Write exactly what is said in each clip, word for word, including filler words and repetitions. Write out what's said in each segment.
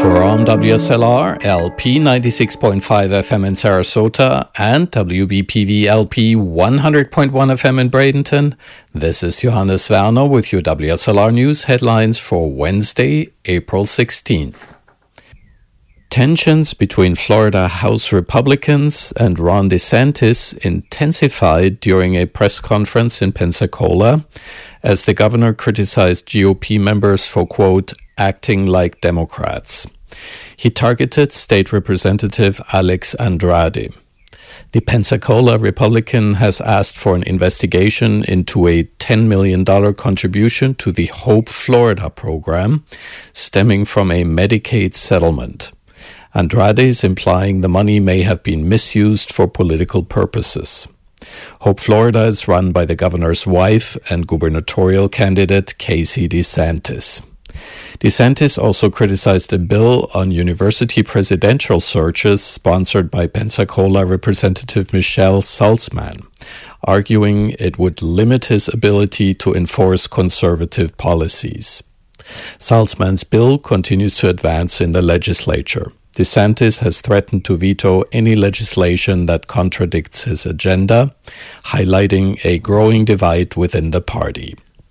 From W S L R L P ninety-six point five F M in Sarasota and W B P V L P one hundred point one F M in Bradenton, this is Johannes Werner with your W S L R News headlines for Wednesday, April sixteenth. Tensions between Florida House Republicans and Ron DeSantis intensified during a press conference in Pensacola as the governor criticized G O P members for, quote, acting like Democrats. He targeted State Representative Alex Andrade. The Pensacola Republican has asked for an investigation into a ten million dollars contribution to the Hope Florida program stemming from a Medicaid settlement. Andrade is implying the money may have been misused for political purposes. Hope Florida is run by the governor's wife and gubernatorial candidate Casey DeSantis. DeSantis also criticized a bill on university presidential searches sponsored by Pensacola Representative Michelle Salzman, arguing it would limit his ability to enforce conservative policies. Salzman's bill continues to advance in the legislature. DeSantis has threatened to veto any legislation that contradicts his agenda, highlighting a growing divide within the party.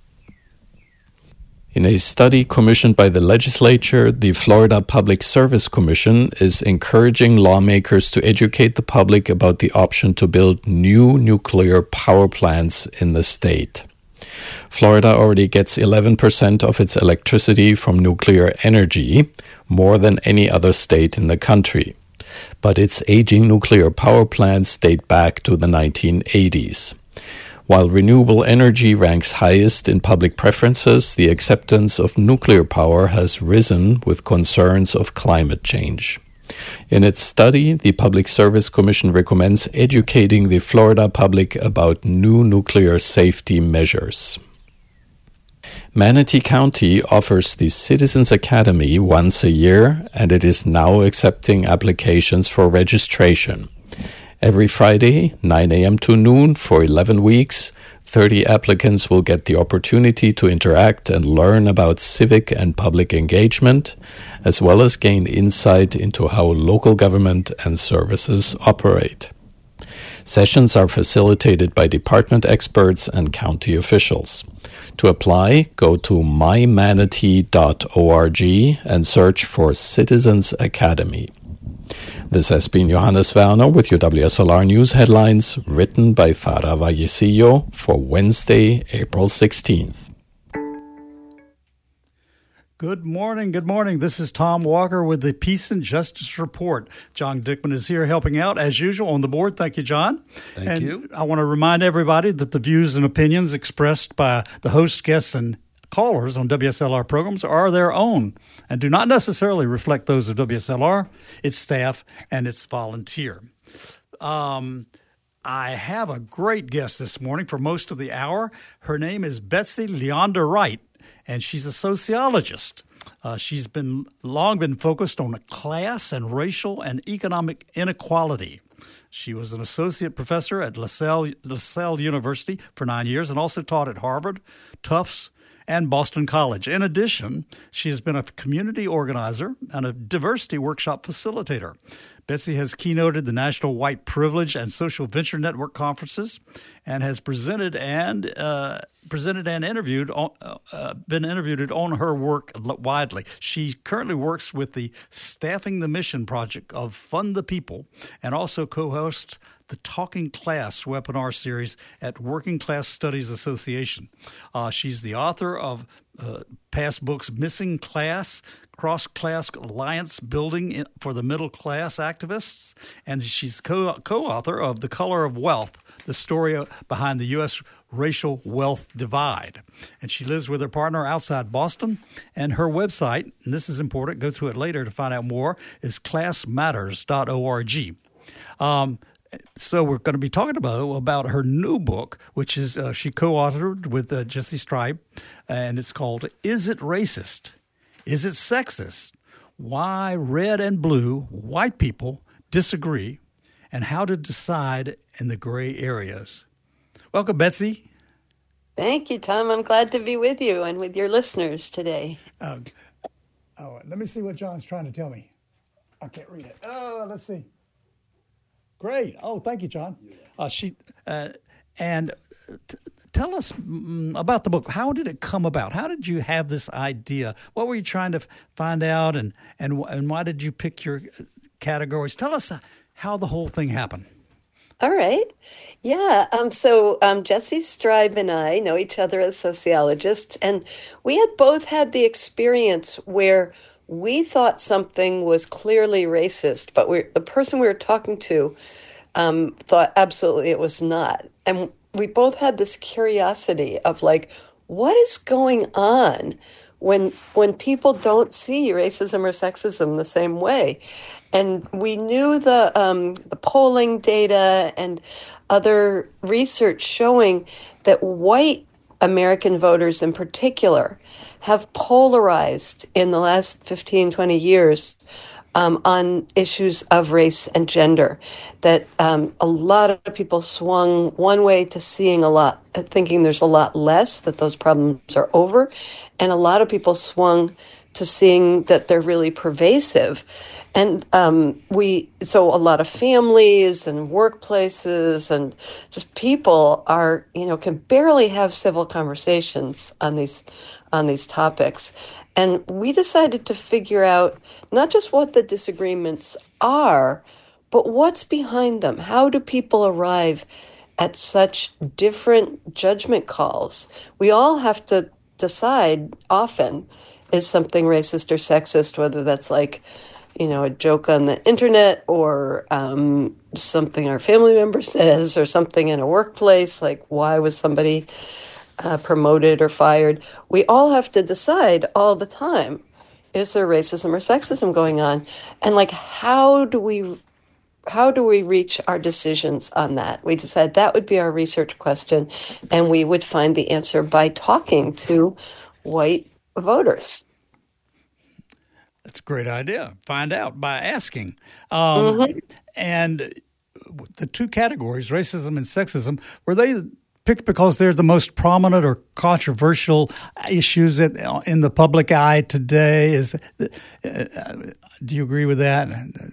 In a study commissioned by the legislature, the Florida Public Service Commission is encouraging lawmakers to educate the public about the option to build new nuclear power plants in the state. Florida already gets eleven percent of its electricity from nuclear energy, more than any other state in the country. But its aging nuclear power plants date back to the nineteen eighties. While renewable energy ranks highest in public preferences, the acceptance of nuclear power has risen with concerns of climate change. In its study, the Public Service Commission recommends educating the Florida public about new nuclear safety measures. Manatee County offers the Citizens Academy once a year, and it is now accepting applications for registration. Every Friday, nine a.m. to noon for eleven weeks, thirty applicants will get the opportunity to interact and learn about civic and public engagement, as well as gain insight into how local government and services operate. Sessions are facilitated by department experts and county officials. To apply, go to my manatee dot org and search for Citizens Academy. This has been Johannes Werner with your W S L R News headlines, written by Farah Vallecillo for Wednesday, April sixteenth. Good morning, good morning. This is Tom Walker with the Peace and Justice Report. John Dickman is here helping out, as usual, on the board. Thank you, John. Thank and you. I want to remind everybody that the views and opinions expressed by the host, guests, and callers on W S L R programs are their own and do not necessarily reflect those of W S L R, its staff, and its volunteer. Um, I have a great guest this morning for most of the hour. Her name is Betsy Leonda Wright, and she's a sociologist. Uh, she's been long been focused on class and racial and economic inequality. She was an associate professor at LaSalle, LaSalle University for nine years and also taught at Harvard, Tufts, and Boston College. In addition, she has been a community organizer and a diversity workshop facilitator. Betsy has keynoted the National White Privilege and Social Venture Network conferences and has presented and uh, presented and interviewed on, uh, been interviewed on her work widely. She currently works with the Staffing the Mission project of Fund the People and also co-hosts the Talking Class webinar series at Working Class Studies Association. Uh, she's the author of uh, past books Missing Class, Cross-Class Alliance Building for the Middle Class Activists, and she's co- co-author of The Color of Wealth, the story behind the U S racial wealth divide. And she lives with her partner outside Boston, and her website, and this is important, go to it later to find out more, is class matters dot org. Um, So we're going to be talking about about her new book, which is uh, she co-authored with uh, Jesse Stripe, and it's called "Is It Racist? Is It Sexist? Why Red and Blue White People Disagree, and How to Decide in the Gray Areas." Welcome, Betsy. Thank you, Tom. I'm glad to be with you and with your listeners today. Uh, Oh, let me see what John's trying to tell me. I can't read it. Oh, let's see. Great. Oh, thank you, John. Uh, she uh, and t- tell us mm, about the book. How did it come about? How did you have this idea? What were you trying to f- find out, and and and why did you pick your categories? Tell us how the whole thing happened. All right. Yeah. Um, so um, Jesse Stribe and I know each other as sociologists, and we had both had the experience where we thought something was clearly racist, but we the person we were talking to um, thought absolutely it was not. And we both had this curiosity of like, what is going on when when people don't see racism or sexism the same way? And we knew the um, the polling data and other research showing that white American voters in particular have polarized in the last fifteen, twenty years um, on issues of race and gender. That um, a lot of people swung one way to seeing a lot, thinking there's a lot less, that those problems are over. And a lot of people swung to seeing that they're really pervasive. And um, we, so a lot of families and workplaces and just people are, you know, can barely have civil conversations on these, on these topics. And we decided to figure out not just what the disagreements are, but what's behind them. How do people arrive at such different judgment calls? We all have to decide often, is something racist or sexist, whether that's like, you know, a joke on the internet or um, something our family member says or something in a workplace, like why was somebody uh, promoted or fired? We all have to decide all the time, is there racism or sexism going on? And like, how do we how do we reach our decisions on that? We decided that would be our research question, and we would find the answer by talking to white voters. That's a great idea. Find out by asking. Um, Mm-hmm. And the two categories, racism and sexism, were they picked because they're the most prominent or controversial issues in, in the public eye today? Is uh, do you agree with that?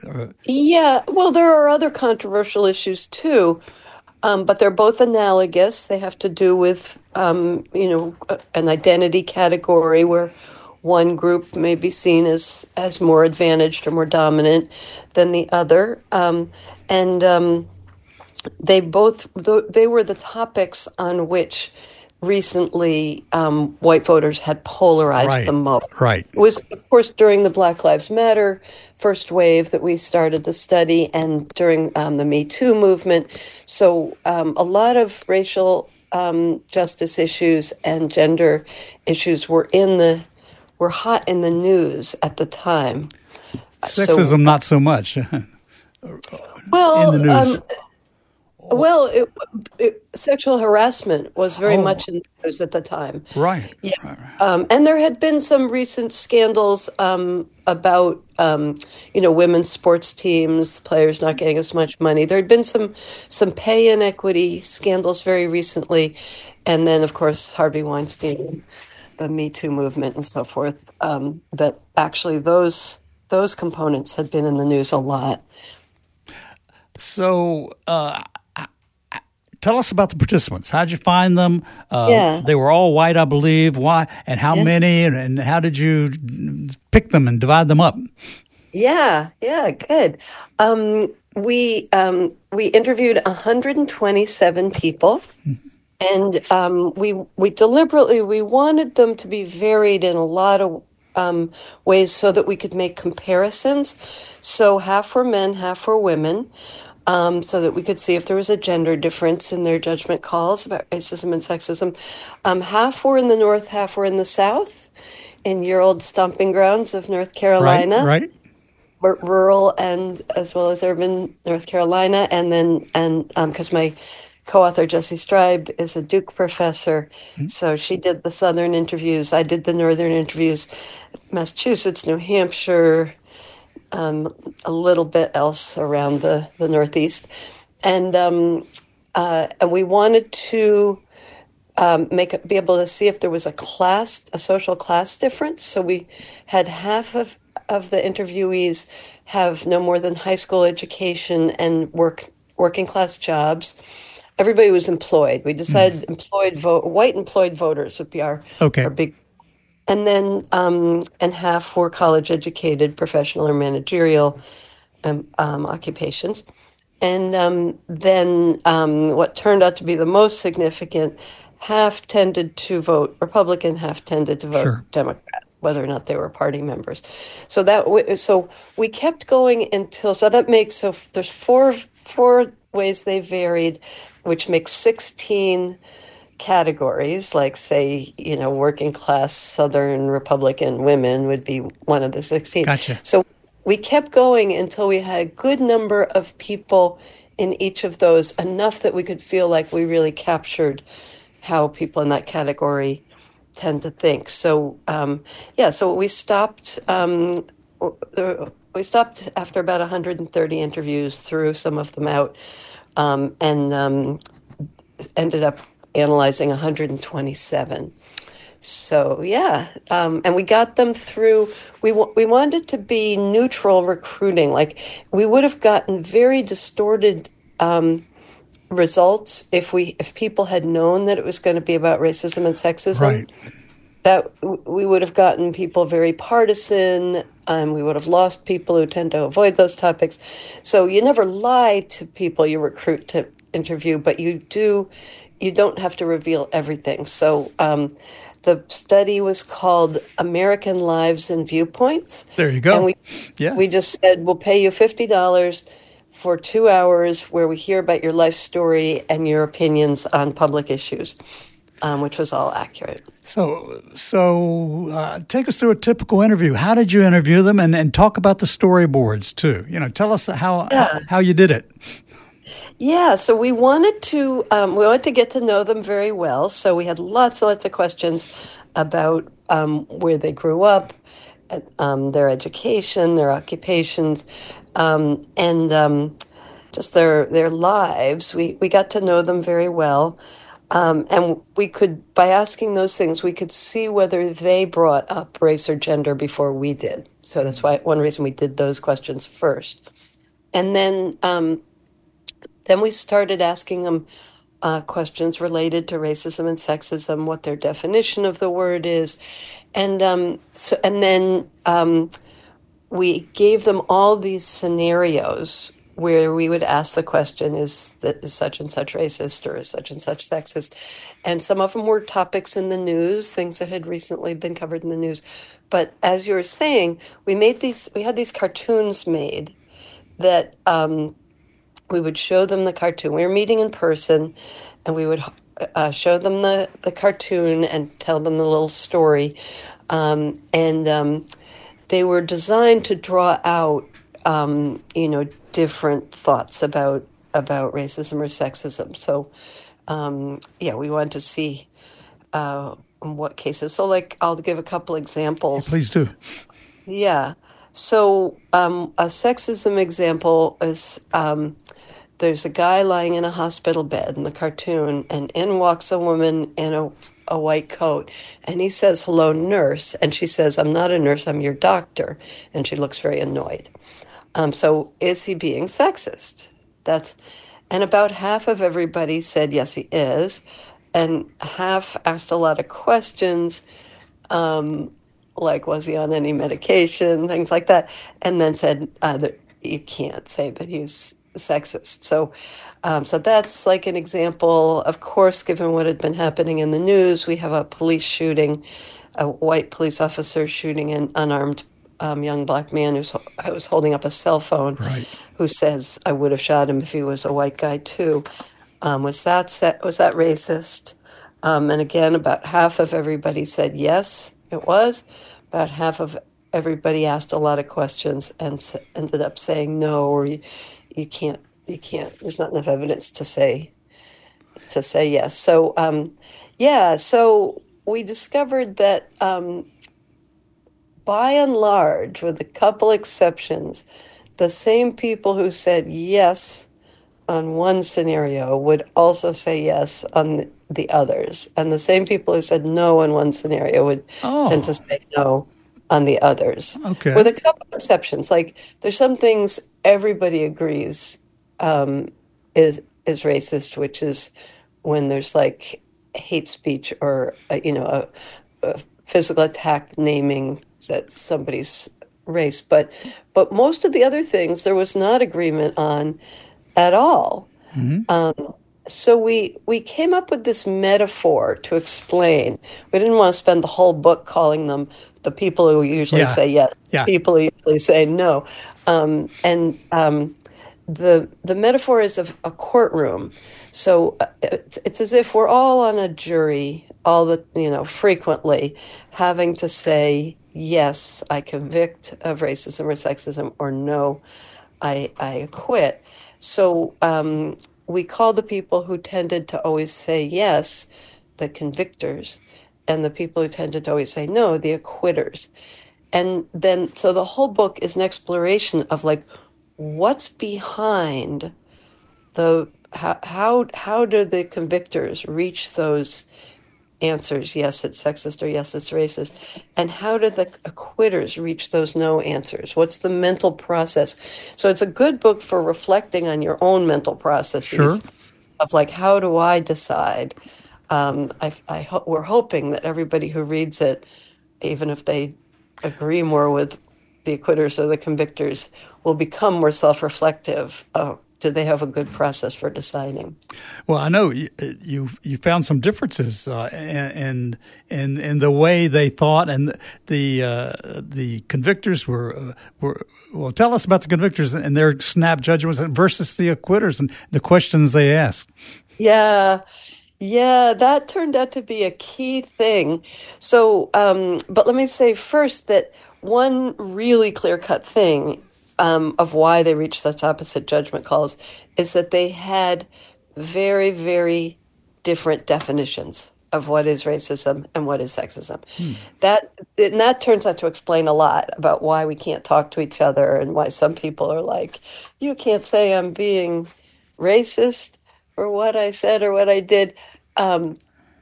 Yeah, well, there are other controversial issues too, um, but they're both analogous. They have to do with, um, you know, an identity category where one group may be seen as, as more advantaged or more dominant than the other. Um, and um, they both, they were the topics on which recently um, white voters had polarized Right, the most. right. It was, of course, during the Black Lives Matter first wave that we started the study, and during um, the Me Too movement. So um, a lot of racial um, justice issues and gender issues were in the were hot in the news at the time. Sexism, so, not so much. Well, in the news. Um, well, it, it, sexual harassment was very oh. much in the news at the time. Right. Yeah. Right, right. Um, and there had been some recent scandals um, about, um, you know, women's sports teams, players not getting as much money. There had been some some pay inequity scandals very recently. And then, of course, Harvey Weinstein, the Me Too movement and so forth, um, that actually those those components had been in the news a lot. So uh, tell us about the participants. How'd you find them? Uh, yeah. They were all white, I believe. Why and how yeah. many, and, and how did you pick them and divide them up? Yeah, yeah, good. Um, we um, we interviewed one hundred twenty-seven people. Mm-hmm. And um, we we deliberately, we wanted them to be varied in a lot of um, ways so that we could make comparisons. So half were men, half were women, um, so that we could see if there was a gender difference in their judgment calls about racism and sexism. Um, half were in the North, half were in the South, in your old stomping grounds of North Carolina. Right, right. rural and as well as urban North Carolina, and then and because um, my co-author Jesse Stribe is a Duke professor, mm-hmm. so she did the Southern interviews. I did the Northern interviews, Massachusetts, New Hampshire, um, a little bit else around the, the Northeast, and um, uh, and we wanted to um, make be able to see if there was a class, a social class difference. So we had half of, of the interviewees have no more than high school education and work working class jobs. Everybody was employed. We decided mm. employed vote, white employed voters would be our, okay. our big, and then um, and half were college educated, professional or managerial um, um, occupations. And um, then um, what turned out to be the most significant, half tended to vote Republican, half tended to vote sure. Democrat, whether or not they were party members. So that so we kept going until so that makes so there's four four ways they varied, which makes sixteen categories. Like say you know working class Southern Republican women would be one of the sixteen. Gotcha. So we kept going until we had a good number of people in each of those, enough that we could feel like we really captured how people in that category tend to think. So, um, yeah, so we stopped. Um, we stopped after about one hundred thirty interviews, threw some of them out, um, and um, ended up analyzing one hundred twenty-seven. So yeah, um, and we got them through. We we wanted to be neutral recruiting. Like we would have gotten very distorted um, results if we if people had known that it was going to be about racism and sexism. Right. That we would have gotten people very partisan, and we would have lost people who tend to avoid those topics. So you never lie to people you recruit to interview, but you do. You don't have to reveal everything. So. Um, The study was called American Lives and Viewpoints. There you go. And we, yeah. we just said, we'll pay you fifty dollars for two hours where we hear about your life story and your opinions on public issues, um, which was all accurate. So so uh, take us through a typical interview. How did you interview them? And, and talk about the storyboards, too. You know, tell us how, yeah. how, how you did it. Yeah, so we wanted to um, we wanted to get to know them very well. So we had lots and lots of questions about um, where they grew up, um, their education, their occupations, um, and um, just their their lives. We we got to know them very well, um, and we could by asking those things we could see whether they brought up race or gender before we did. So that's why one reason we did those questions first, and then. Um, Then we started asking them uh, questions related to racism and sexism, what their definition of the word is, and um, so and then um, we gave them all these scenarios where we would ask the question: Is that is such and such racist or is such and such sexist? And some of them were topics in the news, things that had recently been covered in the news. But as you were saying, we made these. We had these cartoons made that. Um, We would show them the cartoon. We were meeting in person, and we would uh, show them the, the cartoon and tell them the little story. Um, and um, they were designed to draw out, um, you know, different thoughts about about racism or sexism. So, um, yeah, we wanted to see uh, what cases. So, like, I'll give a couple examples. Yeah, please do. Yeah. So, um, a sexism example is. Um, There's a guy lying in a hospital bed in the cartoon, and in walks a woman in a, a white coat, and he says, "Hello, nurse," and she says, "I'm not a nurse, I'm your doctor," and she looks very annoyed. Um, so is he being sexist? That's, and about half of everybody said, yes, he is, and half asked a lot of questions, um, like, was he on any medication, things like that, and then said, uh, that you can't say that he's sexist. So um, so that's like an example. Of course, given what had been happening in the news, we have a police shooting, a white police officer shooting an unarmed um, young black man who's, who was holding up a cell phone, right. who says, "I would have shot him if he was a white guy too." Um, was that was that racist? Um, and again, about half of everybody said yes, it was. About half of everybody asked a lot of questions and s- ended up saying no, or you, you can't, you can't. There's not enough evidence to say to say yes. So, um, yeah. So we discovered that, um, by and large, with a couple exceptions, the same people who said yes on one scenario would also say yes on the others. And the same people who said no in one scenario would Oh. tend to say no on the others. Okay. With a couple of exceptions. Like there's some things everybody agrees um, is is racist, which is when there's like hate speech or uh, you know a, a physical attack naming that somebody's race. But but most of the other things there was not agreement on at all. Um, so we we came up with this metaphor to explain. We didn't want to spend the whole book calling them the people who usually Yeah. say yes, Yeah. people who usually say no. Um, and um, the the metaphor is of a courtroom. So uh, it's, it's as if we're all on a jury, all the you know frequently having to say yes, I convict of racism or sexism, or no, I I acquit. So um, we call the people who tended to always say yes the convictors, and the people who tended to always say no the acquitters. And then, so the whole book is an exploration of like what's behind the how how how do the convictors reach those answers? Yes, it's sexist, or yes, it's racist. And how do the acquitters reach those no answers? What's the mental process? So it's a good book for reflecting on your own mental processes Sure. of like, how do I decide? Um, I, I ho- we're hoping that everybody who reads it, even if they agree more with the acquitters or the convictors, will become more self-reflective. Oh, do they have a good process for deciding? Well, I know you you, you found some differences uh, in, in in the way they thought, and the uh, the convictors were uh, were. Well, tell us about the convictors and their snap judgments versus the acquitters and the questions they asked. Yeah. Yeah, that turned out to be a key thing. So, um, but let me say first that one really clear-cut thing um, of why they reached such opposite judgment calls is that they had very, very different definitions of what is racism and what is sexism. That and that turns out to explain a lot about why we can't talk to each other and why some people are like, you can't say I'm being racist or what I said or what I did. Um,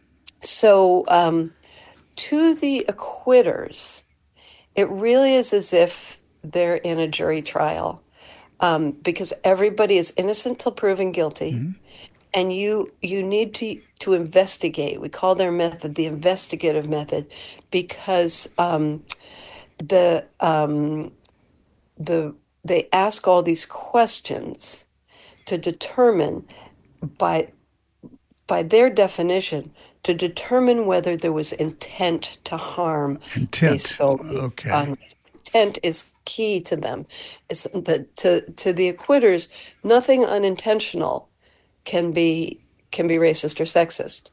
so um, to the acquitters, it really is as if they're in a jury trial um, because everybody is innocent till proven guilty. Mm-hmm. And you you need to to investigate. We call their method the investigative method because um, the um, the they ask all these questions to determine by by their definition to determine whether there was intent to harm. Intent. solely okay. On, intent is key to them. It's the, to to the acquitters, nothing unintentional can be can be racist or sexist.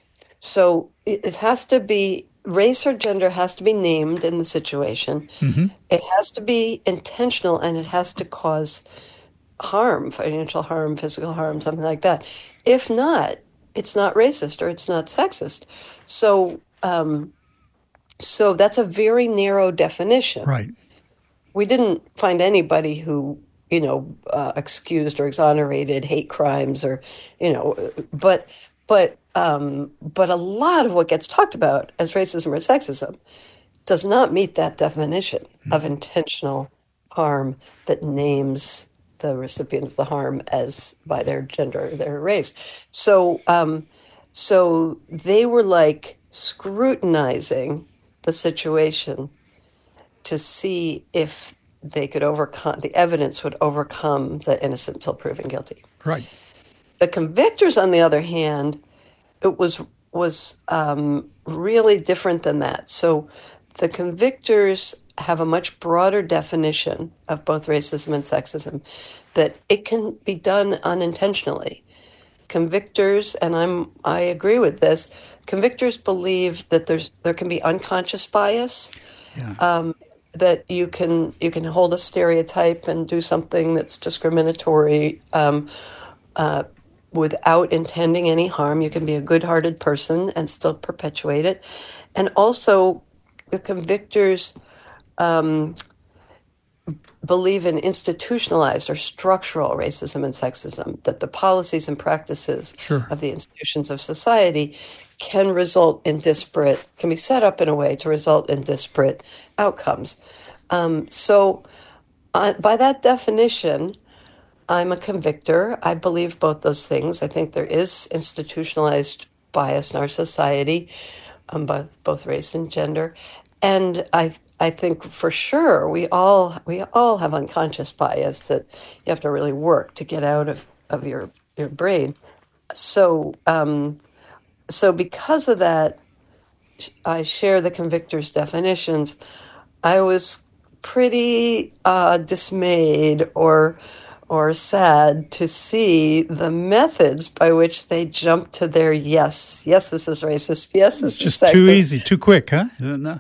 So it, it has to be race or gender has to be named in the situation. Mm-hmm. It has to be intentional and it has to cause harm, financial harm, physical harm, something like that. If not, it's not racist or it's not sexist. So um, so that's a very narrow definition. Right. We didn't find anybody who you know, uh, excused or exonerated hate crimes, or, you know, but but um, but a lot of what gets talked about as racism or sexism does not meet that definition mm-hmm. of intentional harm that names the recipient of the harm as by their gender or their race. So um, so they were like scrutinizing the situation to see if they could overcome, the evidence would overcome the innocent till proven guilty. Right. The convictors, on the other hand, it was was um, really different than that. So the convictors have a much broader definition of both racism and sexism, that it can be done unintentionally. Convictors, and I'm I agree with this, convictors believe that there's there can be unconscious bias. Yeah. Um, that you can you can hold a stereotype and do something that's discriminatory um, uh, without intending any harm. You can be a good-hearted person and still perpetuate it. And also, the convictors um, believe in institutionalized or structural racism and sexism, that the policies and practices Sure. of the institutions of society can result in disparate, can be set up in a way to result in disparate outcomes. Um, so uh, by that definition, I'm a convictor. I believe both those things. I think there is institutionalized bias in our society, um, both, both race and gender. And I I think for sure we all we all have unconscious bias that you have to really work to get out of, of your, your brain. So um, so because of that, I share the convictor's definitions. I was pretty uh, dismayed or or sad to see the methods by which they jump to their yes, yes, this is racist, yes, this It's just is sexist. too easy, too quick, huh? No.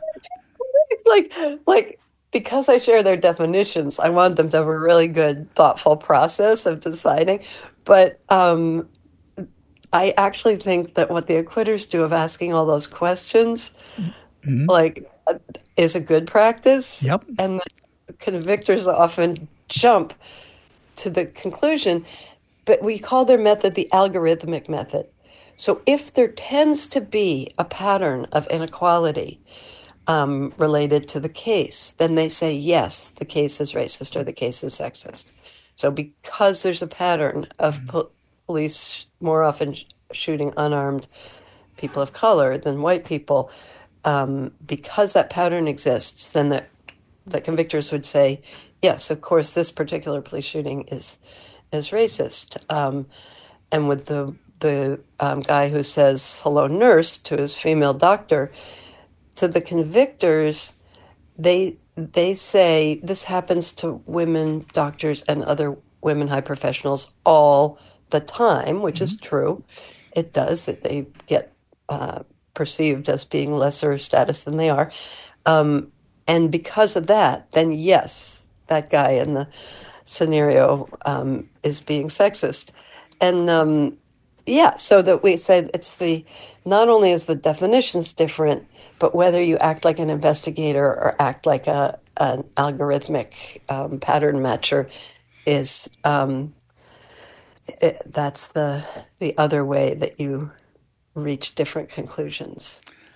like like because I share their definitions, I want them to have a really good, thoughtful process of deciding. But um, I actually think that what the acquitters do of asking all those questions, Mm-hmm. like, uh, is a good practice. Yep. And the convictors often jump to the conclusion, but we call their method the algorithmic method. So if there tends to be a pattern of inequality um, related to the case, then they say, yes, the case is racist or the case is sexist. So because there's a pattern of po- police more often sh- shooting unarmed people of color than white people, um, because that pattern exists, then the, the convictors would say, yes, of course, this particular police shooting is is racist. Um, and with the the um, guy who says hello nurse to his female doctor, to the convictors, they they say this happens to women doctors and other women high professionals all the time, which mm-hmm. is true. It does, that they get uh, perceived as being lesser status than they are. Um, and because of that, then yes, that guy in the scenario um, is being sexist. And um, yeah, so that we say it's the, not only is the definitions different, but whether you act like an investigator or act like a an algorithmic um, pattern matcher is, um, it, that's the the other way that you reach different conclusions.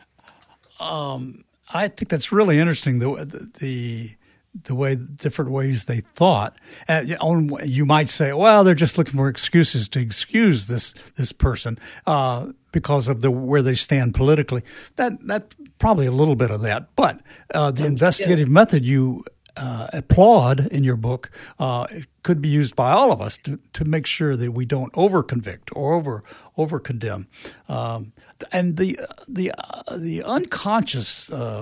Um, I think that's really interesting, the the the way different ways they thought. Uh, you might say, well, they're just looking for excuses to excuse this this person uh, because of the where they stand politically. That that probably a little bit of that, but uh, the investigative method you uh, applaud in your book uh, could be used by all of us to, to make sure that we don't over convict or over over condemn. Um, and the the uh, the unconscious Uh,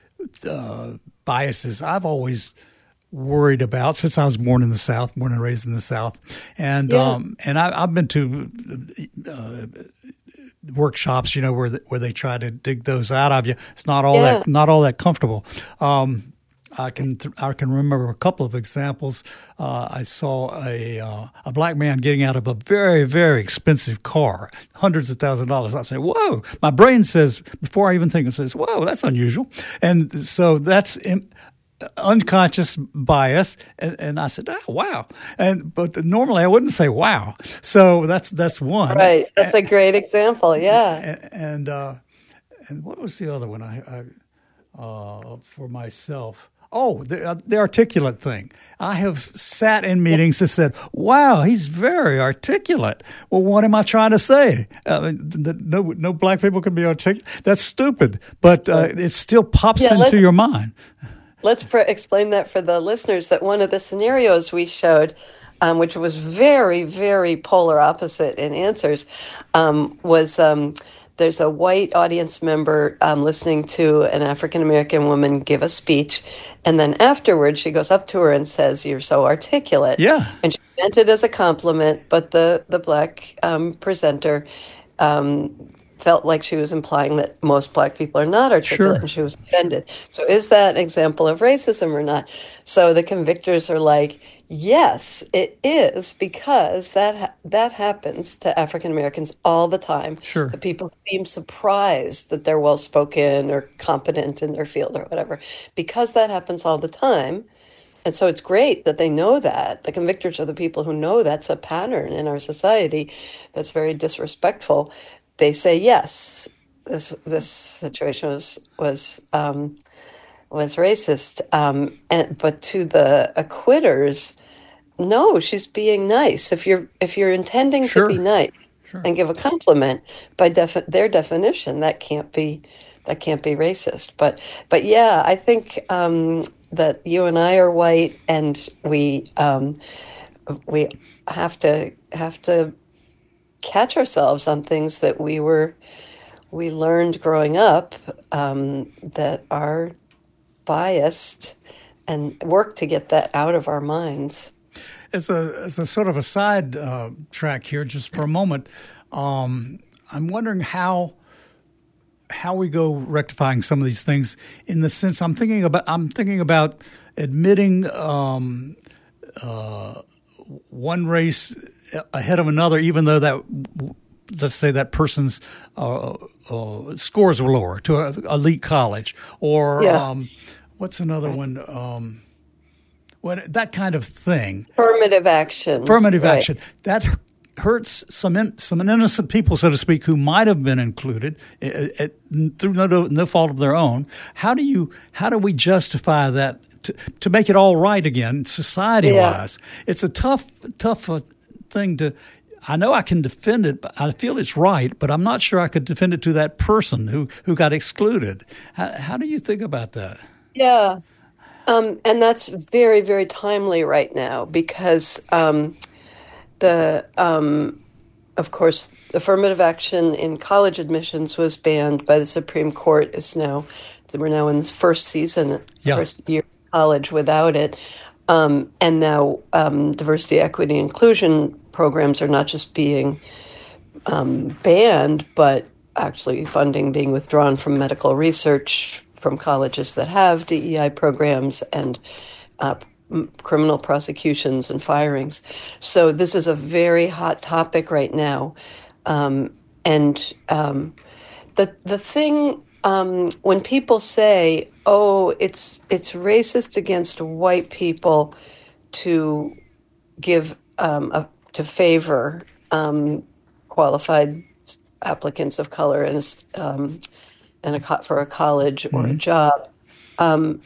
Uh, biases I've always worried about since I was born in the South, born and raised in the South, and yeah. um, and I, I've been to uh, workshops, you know, where the, where they try to dig those out of you. It's not all yeah. that not all that comfortable. Um, I can th- I can remember a couple of examples. Uh, I saw a uh, a black man getting out of a very very expensive car, hundreds of thousands of dollars. I say, "Whoa!" My brain says before I even think it says, "Whoa, that's unusual." And so that's in, unconscious bias. And, and I said, "Oh, wow!" And but normally I wouldn't say, "Wow." So that's that's one. Right. That's and, a great example. Yeah. And and, uh, and what was the other one? I, I uh, for myself. Oh, the, uh, the articulate thing. I have sat in meetings that said, wow, he's very articulate. Well, what am I trying to say? Uh, the, no, no black people can be articulate. That's stupid, but uh, it still pops yeah, into your mind. Let's pr- explain that for the listeners, that one of the scenarios we showed, um, which was very, very polar opposite in answers, um, was... Um, There's a white audience member um, listening to an African-American woman give a speech, and then afterwards she goes up to her and says, "You're so articulate." Yeah. And she meant it as a compliment, but the, the black um, presenter um, felt like she was implying that most black people are not articulate, sure. and she was offended. So is that an example of racism or not? So the convictors are like, yes, it is, because that ha- that happens to African Americans all the time. Sure. The people seem surprised that they're well-spoken or competent in their field or whatever. Because that happens all the time, And so it's great that they know that. The convictors are the people who know that's a pattern in our society that's very disrespectful. They say, yes, this this situation was was um, was racist. Um, and but to the acquitters, no, she's being nice. If you're if you're intending Sure. to be nice Sure. and give a compliment, by defi- their definition, that can't be that can't be racist. But but yeah, I think um, that you and I are white, and we um, we have to have to catch ourselves on things that we were we learned growing up um, that are biased, and work to get that out of our minds. As a as a sort of a side uh, track here, just for a moment, um, I'm wondering how how we go rectifying some of these things. In the sense, I'm thinking about I'm thinking about admitting um, uh, one race ahead of another, even though that, let's say, that person's uh, uh, scores were lower to an elite college, or Yeah. um, what's another one? Um, When that kind of thing, Affirmative action. affirmative Right. action, that hurts some in, some innocent people, so to speak, who might have been included it, it, through no, no fault of their own. How do you how do we justify that to, to make it all right again, society wise? Yeah. It's a tough tough uh, thing to. I know I can defend it, but I feel it's right, but I'm not sure I could defend it to that person who who got excluded. How, how do you think about that? Yeah. Um, and that's very, very timely right now because um, the, um, of course, affirmative action in college admissions was banned by the Supreme Court. Is now we're now in the first season, Yeah. first year of college without it, um, and now um, diversity, equity, inclusion programs are not just being um, banned, but actually funding being withdrawn from medical research from colleges that have D E I programs and uh, m- criminal prosecutions and firings. So this is a very hot topic right now. Um, and um, the the thing, um, when people say, oh, it's it's racist against white people to give, um, a, to favor um, qualified applicants of color and um and a co- for a college or Mm-hmm. a job. Um,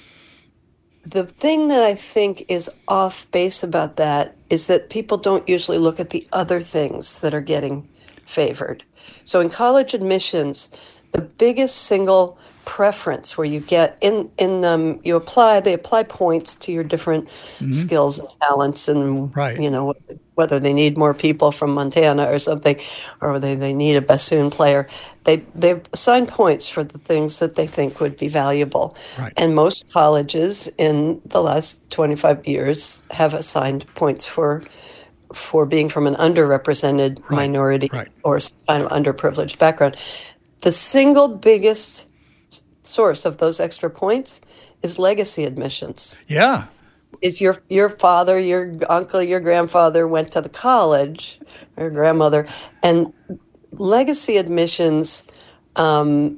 the thing that I think is off base about that is that people don't usually look at the other things that are getting favored. So in college admissions, the biggest single preference where you get in in um, you apply they apply points to your different Mm-hmm. skills and talents, and Right. you know whether they need more people from Montana or something, or they, they need a bassoon player. They they assign points for the things that they think would be valuable. Right. And most colleges in the last twenty-five years have assigned points for for being from an underrepresented Right. minority Right. or some kind of underprivileged background. The single biggest source of those extra points is legacy admissions. Yeah. Is your your father, your uncle, your grandfather went to the college, or your grandmother, and legacy admissions um,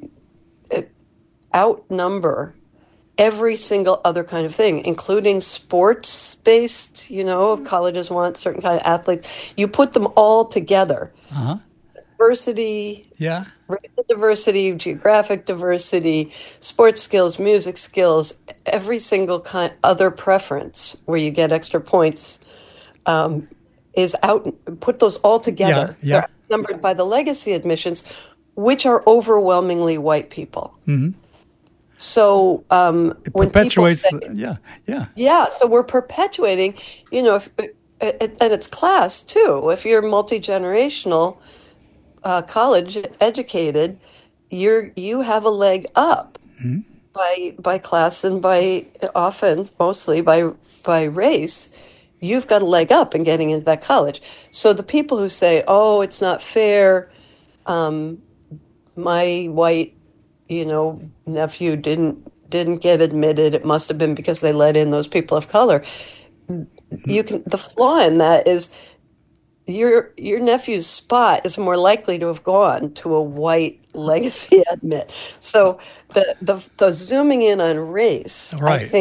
outnumber every single other kind of thing, including sports-based. You know, if colleges want certain kind of athletes, you put them all together. Uh-huh. Diversity, Yeah. racial diversity, geographic diversity, sports skills, music skills, every single kind other preference where you get extra points um, is out. Put those all together. Yeah, yeah. They're outnumbered by the legacy admissions, which are overwhelmingly white people. Mm-hmm. So um, It when perpetuates. people say, the, yeah. Yeah. yeah, so we're perpetuating, you know, if, and it's class too. If you're multi-generational, uh, college educated, you're you have a leg up Mm-hmm. by by class and by often mostly by by race. You've got a leg up in getting into that college. So the people who say, "Oh, it's not fair," um, my white, you know, nephew didn't didn't get admitted. It must have been because they let in those people of color. You can the flaw in that is your your nephew's spot is more likely to have gone to a white legacy admit. So the the, the zooming in on race, I Right. think,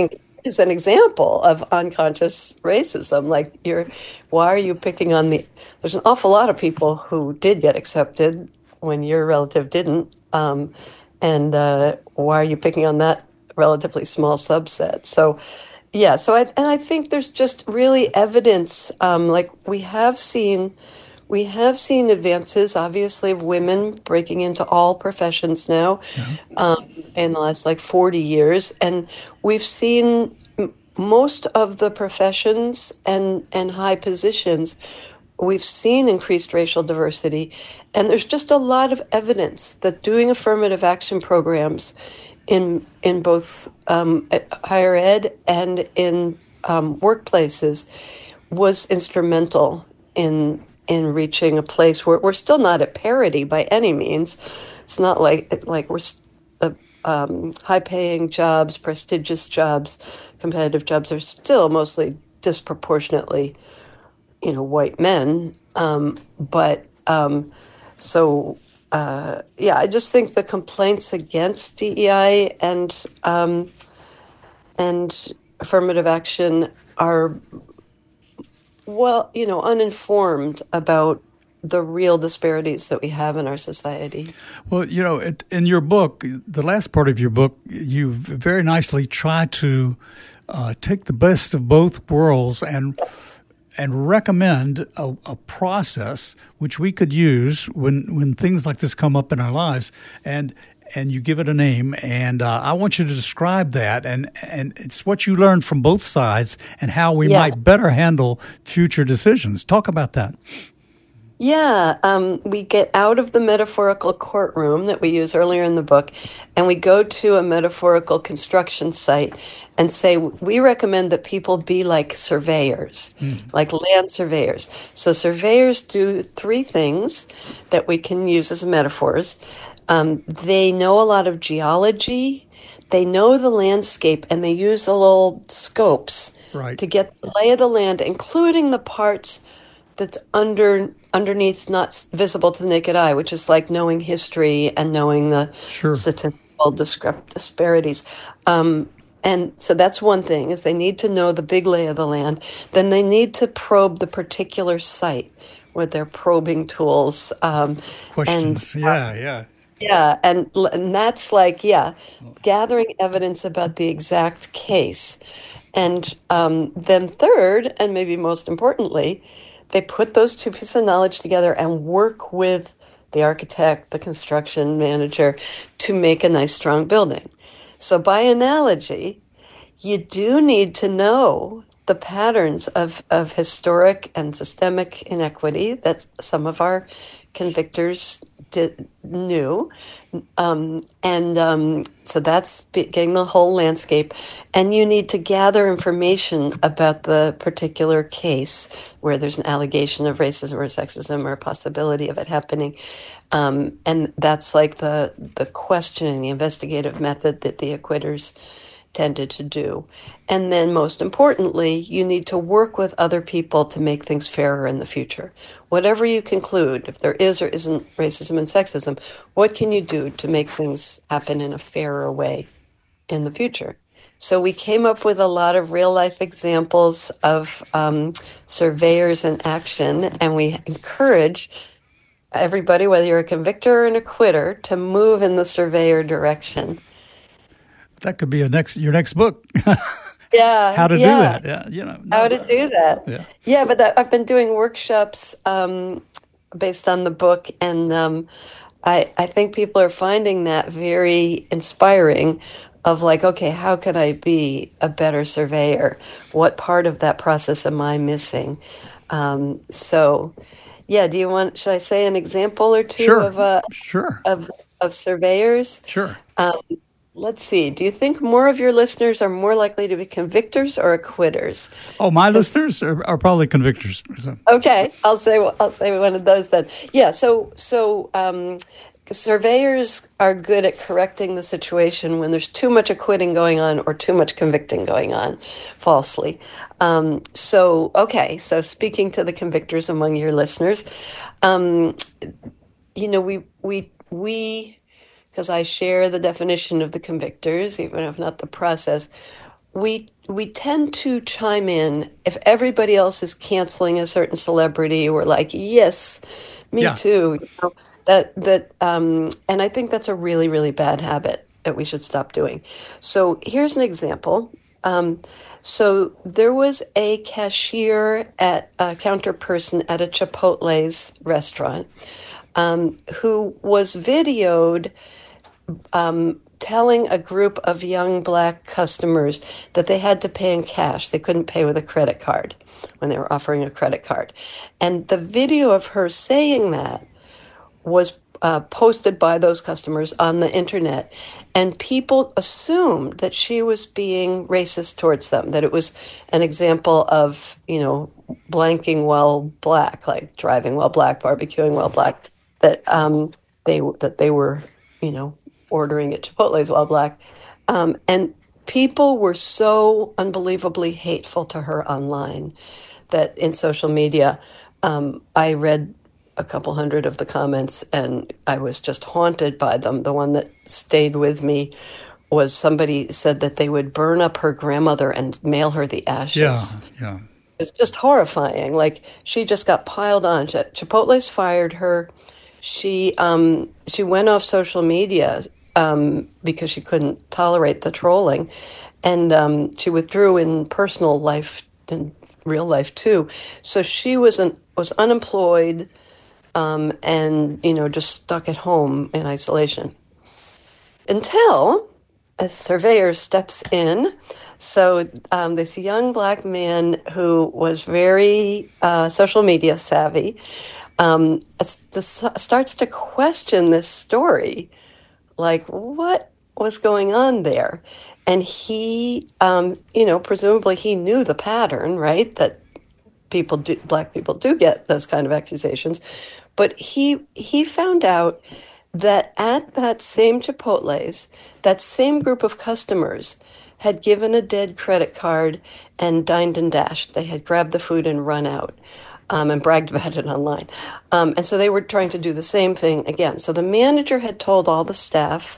is an example of unconscious racism. Like, you're, why are you picking on the? There's an awful lot of people who did get accepted when your relative didn't, um, and uh, why are you picking on that relatively small subset? So, yeah. So, I and I think there's just really evidence. Um, like we have seen. We have seen advances, obviously, of women breaking into all professions now yeah. um, in the last like forty years. And we've seen m- most of the professions and, and high positions, we've seen increased racial diversity. And there's just a lot of evidence that doing affirmative action programs in, in both um, higher ed and in um, workplaces was instrumental in in reaching a place where we're still not at parity by any means. It's not like like we're the um, high-paying jobs, prestigious jobs, competitive jobs are still mostly disproportionately, you know, white men. Um, but um, so uh, yeah, I just think the complaints against D E I and um, and affirmative action are, well, you know, uninformed about the real disparities that we have in our society. Well, you know, it, in your book, the last part of your book, you very nicely try to uh, take the best of both worlds and and recommend a, a process which we could use when, when things like this come up in our lives. And and you give it a name, and uh, I want you to describe that, and, and it's what you learned from both sides and how we yeah. might better handle future decisions. Talk about that. Yeah, um, we get out of the metaphorical courtroom that we use earlier in the book, and we go to a metaphorical construction site and say, we recommend that people be like surveyors, mm. like land surveyors. So surveyors do three things that we can use as metaphors. Um, they know a lot of geology, they know the landscape, and they use the little scopes right. to get the lay of the land, including the parts that's under underneath, not visible to the naked eye, which is like knowing history and knowing the sure. statistical disparities. Um, and so that's one thing, is they need to know the big lay of the land. Then they need to probe the particular site with their probing tools. Um, Questions, and, yeah, uh, yeah. Yeah, and, and that's like, yeah, gathering evidence about the exact case. And um, then third, and maybe most importantly, they put those two pieces of knowledge together and work with the architect, the construction manager, to make a nice, strong building. So by analogy, you do need to know the patterns of, of historic and systemic inequity that some of our convictors did, knew. Um, and um, so that's getting the whole landscape. And you need to gather information about the particular case where there's an allegation of racism or sexism or a possibility of it happening. Um, and that's like the, the questioning, the investigative method that the acquitters tended to do. And then most importantly, you need to work with other people to make things fairer in the future. Whatever you conclude, if there is or isn't racism and sexism, what can you do to make things happen in a fairer way in the future? So we came up with a lot of real life examples of um, surveyors in action, and we encourage everybody, whether you're a convictor or an acquitter, to move in the surveyor direction. That could be a next your next book. Yeah, how to yeah. do that? Yeah, you know, how to do that. Yeah, yeah. But that, I've been doing workshops um, based on the book, and um, I I think people are finding that very inspiring. Of like, okay, how could I be a better surveyor? What part of that process am I missing? Um, so, yeah. Do you want? Should I say an example or two sure. of uh, sure of of surveyors? Sure. Um, Let's see. Do you think more of your listeners are more likely to be convictors or acquitters? Oh, my listeners are, are probably convictors. So. Okay, I'll say I'll say one of those then. Yeah. So so um, surveyors are good at correcting the situation when there's too much acquitting going on or too much convicting going on, falsely. Um, so okay. So speaking to the convictors among your listeners, um, you know, we we we. because I share the definition of the convictors, even if not the process, we we tend to chime in if everybody else is canceling a certain celebrity. We're like, yes, me Yeah. too. You know, that that um, and I think that's a really really bad habit that we should stop doing. So here's an example. Um, so there was a cashier at a counter person at a Chipotle's restaurant um, who was videoed um, telling a group of young black customers that they had to pay in cash. They couldn't pay with a credit card when they were offering a credit card. And the video of her saying that was uh, posted by those customers on the internet. And people assumed that she was being racist towards them, that it was an example of, you know, blanking while black, like driving while black, barbecuing while black, that um, they that they were, you know, ordering at Chipotle's while black. Um, and people were so unbelievably hateful to her online that in social media, um, I read a couple hundred of the comments and I was just haunted by them. The one that stayed with me was somebody said that they would burn up her grandmother and mail her the ashes. Yeah, yeah. It's just horrifying. Like, she just got piled on. Chipotle's fired her. She um, she went off social media um, because she couldn't tolerate the trolling, and um, she withdrew in personal life, in real life too. So she was an, was unemployed, um, and you know just stuck at home in isolation until a surveyor steps in. So um, this young black man who was very uh, social media savvy um, starts to question this story, like what was going on there? And he, um, you know, presumably he knew the pattern, right? That people do, black people do get those kind of accusations, but he he found out that at that same Chipotle's, that same group of customers had given a dead credit card and dined and dashed. They had grabbed the food and run out um, and bragged about it online. Um, and so they were trying to do the same thing again. So the manager had told all the staff,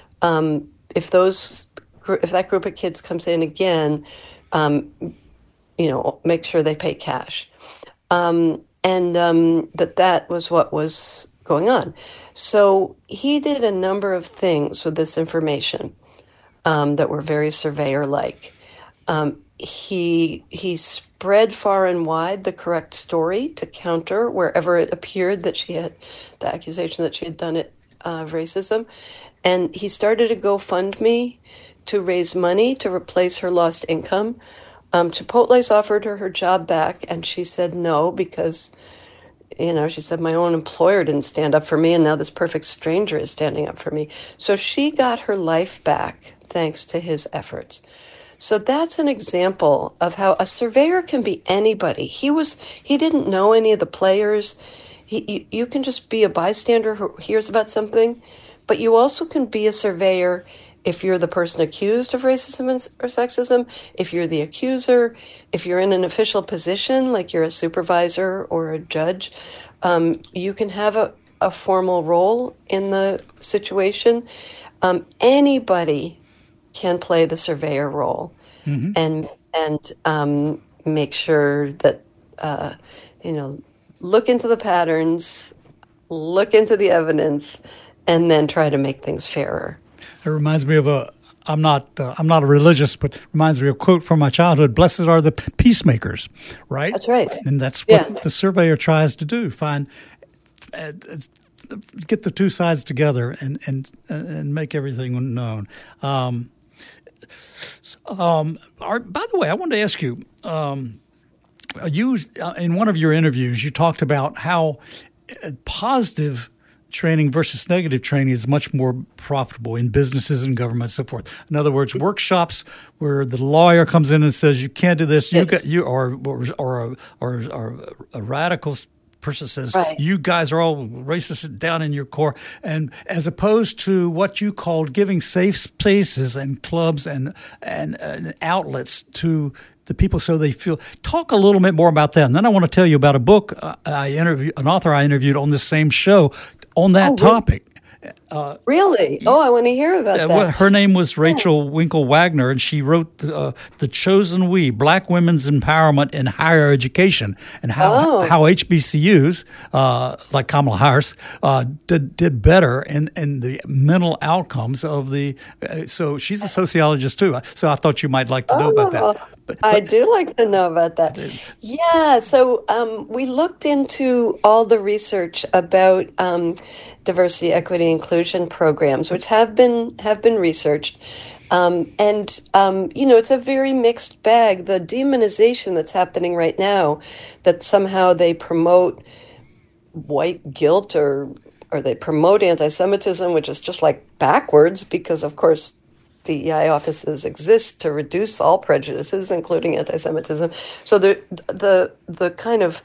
um, if those if that group of kids comes in again, um, you know, make sure they pay cash. Um, and um, that that was what was going on. So he did a number of things with this information um, that were very surveyor-like. Um, he he spread far and wide the correct story to counter wherever it appeared that she had the accusation that she had done it uh, racism, and he started a GoFundMe to raise money to replace her lost income. Um, Chipotle's offered her her job back, and she said no because, you know, she said, my own employer didn't stand up for me, and now this perfect stranger is standing up for me. So she got her life back thanks to his efforts. So that's an example of how a surveyor can be anybody. He was he didn't know any of the players. He, you, you can just be a bystander who hears about something, but you also can be a surveyor if you're the person accused of racism or sexism, if you're the accuser, if you're in an official position, like you're a supervisor or a judge, um, you can have a, a formal role in the situation. Um, anybody can play the surveyor role mm-hmm. and and um, make sure that, uh, you know, look into the patterns, look into the evidence, and then try to make things fairer. It reminds me of a. I'm not. Uh, I'm not a religious, but it reminds me of a quote from my childhood: "Blessed are the peacemakers." Right. That's right. And that's what yeah. the surveyor tries to do: find, uh, get the two sides together and and and make everything known. Um, um, our, by the way, I wanted to ask you. Um, you uh, in one of your interviews, you talked about how positive training versus negative training is much more profitable in businesses and government and so forth. In other words, workshops where the lawyer comes in and says, you can't do this, you got you or or or, or, or a radical person says, right. you guys are all racist down in your core, and as opposed to what you called giving safe spaces and clubs and and, and outlets to the people so they feel. Talk a little bit more about that, and then I want to tell you about a book uh, I interviewed, an author I interviewed on this same show on that oh, topic. Uh, Really? Oh, I want to hear about Uh, that. well, her name was Rachel Winkle Wagner, and she wrote uh, "The Chosen We: Black Women's Empowerment in Higher Education," and how Oh. how H B C Us, uh, like Kamala Harris, uh, did did better in, in the mental outcomes of the. Uh, so she's a sociologist too. So I thought you might like to know about Oh, that. But, I but- do like to know about that. Yeah, so um, we looked into all the research about um, diversity, equity, inclusion programs, which have been have been researched, um, and um, you know it's a very mixed bag. The demonization that's happening right now, that somehow they promote white guilt or or they promote anti-Semitism, which is just like backwards because, of course, D E I offices exist to reduce all prejudices, including anti-Semitism. So the the the kind of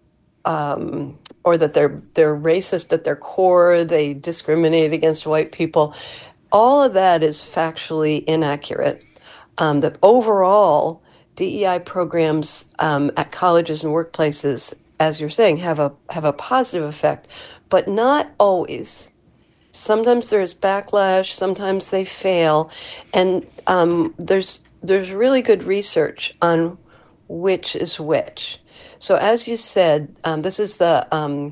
um, or that they're they're racist at their core, they discriminate against white people. All of that is factually inaccurate. Um, that overall D E I programs um, at colleges and workplaces, as you're saying, have a have a positive effect, but not always. Sometimes there's backlash. Sometimes they fail, and um, there's there's really good research on which is which. So as you said, um, this is the um,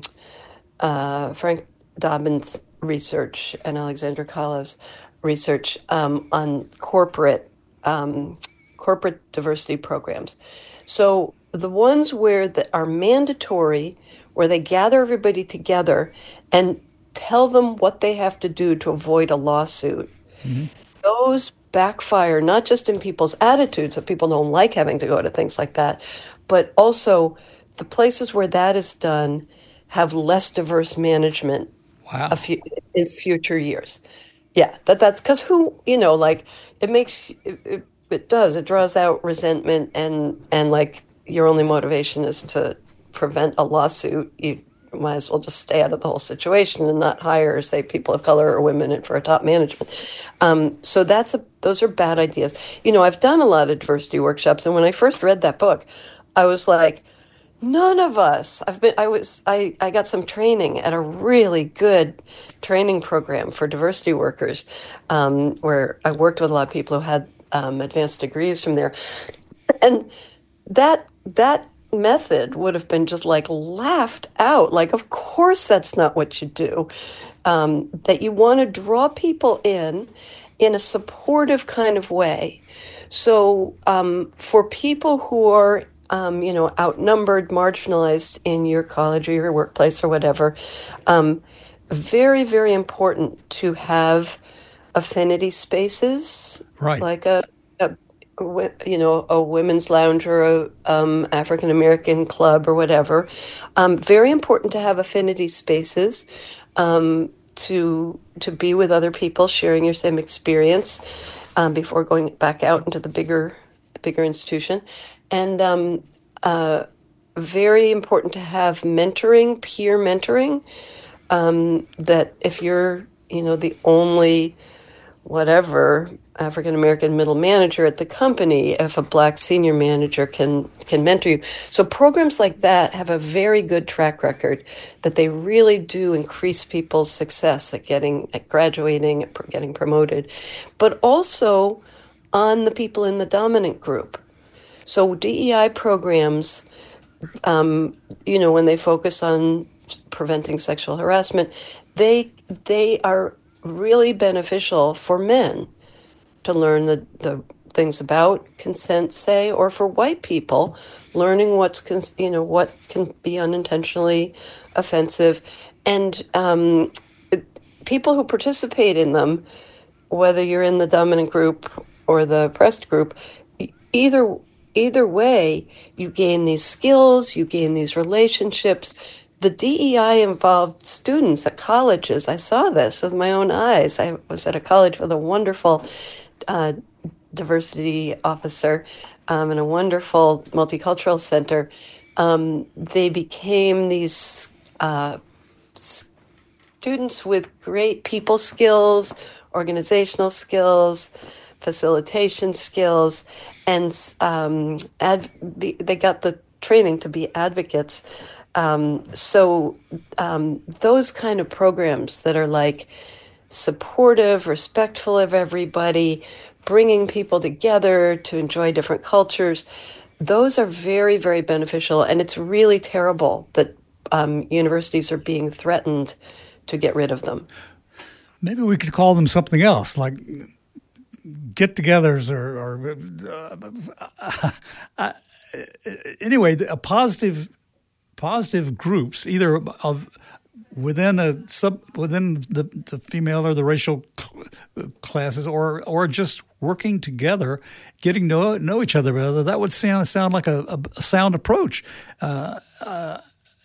uh, Frank Dobbins research and Alexandra Kolov's research um, on corporate um, corporate diversity programs. So the ones where that are mandatory, where they gather everybody together and tell them what they have to do to avoid a lawsuit. Mm-hmm. Those backfire not just in people's attitudes, that people don't like having to go to things like that, but also the places where that is done have less diverse management wow. a few, in future years. Yeah, that that's because who, you know, like it makes, it, it, it does, it draws out resentment and, and like your only motivation is to prevent a lawsuit. You might as well just stay out of the whole situation and not hire, say, people of color or women in for a top management. Um, so that's a, those are bad ideas. You know, I've done a lot of diversity workshops, and when I first read that book, I was like, none of us. I've been. I was. I. I got some training at a really good training program for diversity workers, um, where I worked with a lot of people who had um, advanced degrees from there, and that that. method would have been just like laughed out. Like, of course, that's not what you do. Um, that you want to draw people in in a supportive kind of way. So um, for people who are, um, you know, outnumbered, marginalized in your college or your workplace or whatever, um, very, very important to have affinity spaces, right? Like a you know, a women's lounge or a um, African American club or whatever. Um, very important to have affinity spaces um, to to be with other people, sharing your same experience um, before going back out into the bigger bigger institution, and um, uh, very important to have mentoring, peer mentoring. Um, that if you're, you know, the only whatever African American middle manager at the company, if a black senior manager can can mentor you. So programs like that have a very good track record, that they really do increase people's success at getting at graduating, at getting promoted, but also on the people in the dominant group. So D E I programs, um, you know, when they focus on preventing sexual harassment, they they are really beneficial for men to learn the, the things about consent, say, or for white people, learning what's, cons- you know, what can be unintentionally offensive. And um, people who participate in them, whether you're in the dominant group or the oppressed group, either either way, you gain these skills, you gain these relationships. The D E I-involved students at colleges, I saw this with my own eyes. I was at a college with a wonderful uh, diversity officer um, and a wonderful multicultural center. Um, they became these uh, students with great people skills, organizational skills, facilitation skills, and um, ad- they got the training to be advocates. Um, so um, those kind of programs that are like supportive, respectful of everybody, bringing people together to enjoy different cultures. Those are very, very beneficial, and it's really terrible that um, universities are being threatened to get rid of them. Maybe we could call them something else, like get-togethers, or, or uh, uh, anyway, a positive, positive groups, either of within a sub within the, the female or the racial cl- classes, or or just working together, getting to know, know each other better. That would sound sound like a, a sound approach. Uh, uh,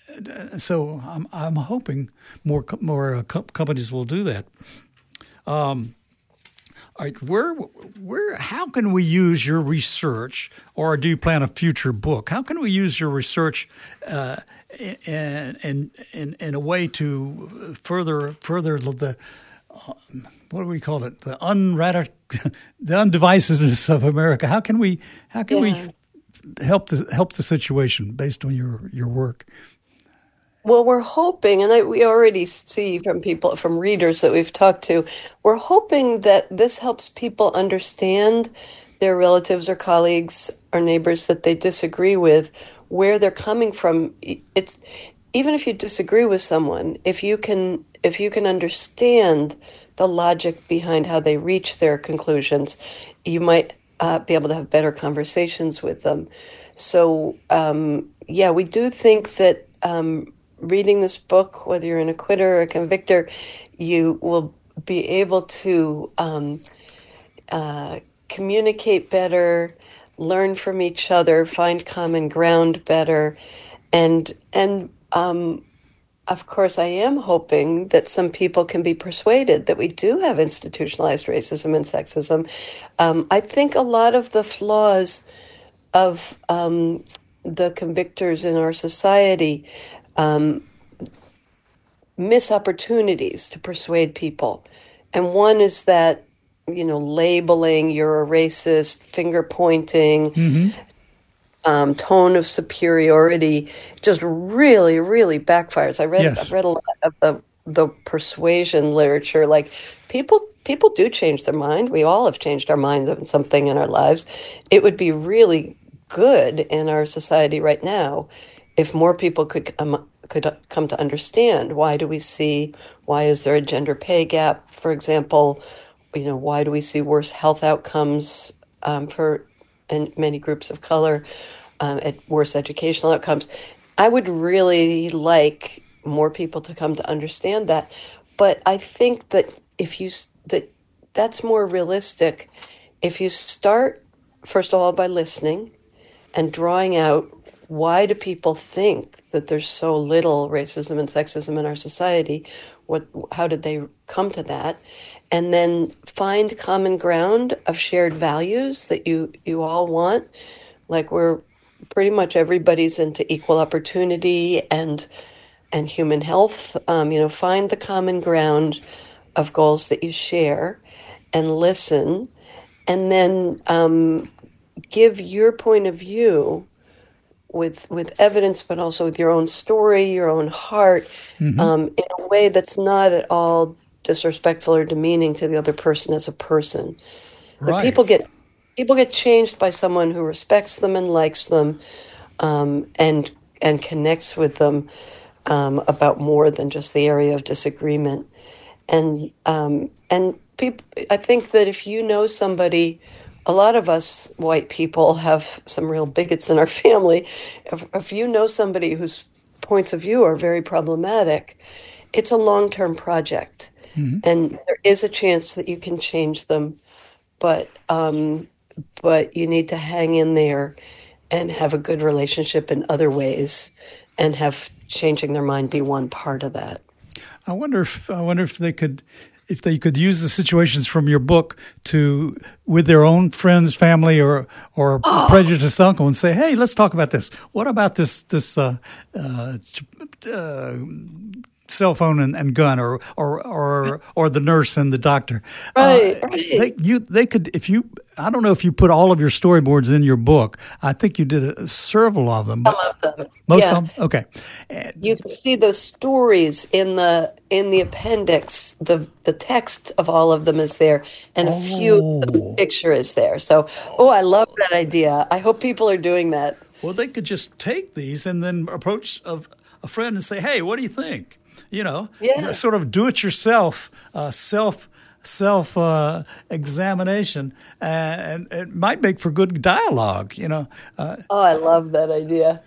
so I'm I'm hoping more more uh, co- companies will do that. Um, all right, where where how can we use your research, or do you plan a future book? How can we use your research Uh, And in, in in a way to further further the uh, what do we call it, the unradic the undivisiveness of America? How can we how can yeah. we help the help the situation based on your your work? Well, we're hoping, and I, we already see from people, from readers that we've talked to, we're hoping that this helps people understand their relatives or colleagues or neighbors that they disagree with, where they're coming from. It's even if you disagree with someone, if you can if you can understand the logic behind how they reach their conclusions, you might uh, be able to have better conversations with them. So um, yeah, we do think that um, reading this book, whether you're an acquitter or a convictor, you will be able to um, uh, communicate better, learn from each other, find common ground better. And, and um, of course, I am hoping that some people can be persuaded that we do have institutionalized racism and sexism. Um, I think a lot of the flaws of um, the convictors in our society um, miss opportunities to persuade people. And one is that, you know, labeling, you're a racist, finger pointing, mm-hmm. um, tone of superiority just really, really backfires. I read, yes. I've read a lot of the, the persuasion literature. Like people, people do change their mind. We all have changed our mind on something in our lives. It would be really good in our society right now if more people could um, could come to understand, why do we see, why is there a gender pay gap, for example? You know, why do we see worse health outcomes um, for in many groups of color, um, at worse educational outcomes? I would really like more people to come to understand that, but I think that if you that that's more realistic if you start first of all by listening and drawing out, why do people think that there's so little racism and sexism in our society? What, how did they come to that? And then find common ground of shared values that you, you all want. Like we're pretty much everybody's into equal opportunity and and human health. Um, you know, find the common ground of goals that you share and listen, and then um, give your point of view with with evidence, but also with your own story, your own heart, mm-hmm. um, in a way that's not at all disrespectful or demeaning to the other person as a person. Right. But people get people get changed by someone who respects them and likes them, um, and and connects with them um, about more than just the area of disagreement. And um, and people, I think that if you know somebody. A lot of us white people have some real bigots in our family. If, if you know somebody whose points of view are very problematic, it's a long-term project. Mm-hmm. And there is a chance that you can change them, but um, but you need to hang in there and have a good relationship in other ways and have changing their mind be one part of that. I wonder if I wonder if they could if they could use the situations from your book to, with their own friends, family, or or oh. prejudiced uncle, and say, "Hey, let's talk about this. What about this this uh, uh, uh, cell phone and, and gun, or or or or the nurse and the doctor?" Right, uh, right. They you they could if you. I don't know if you put all of your storyboards in your book. I think you did a, several of them. Some of them. Most yeah. of them? Okay. And you can see those stories in the in the appendix. The the text of all of them is there, and a oh. few of the picture is there. So, oh, I love that idea. I hope people are doing that. Well, they could just take these and then approach a, a friend and say, hey, what do you think? You know, yeah. sort of do-it-yourself, uh, self self uh, examination, uh, and it might make for good dialogue. You know. Uh, oh, I love that idea.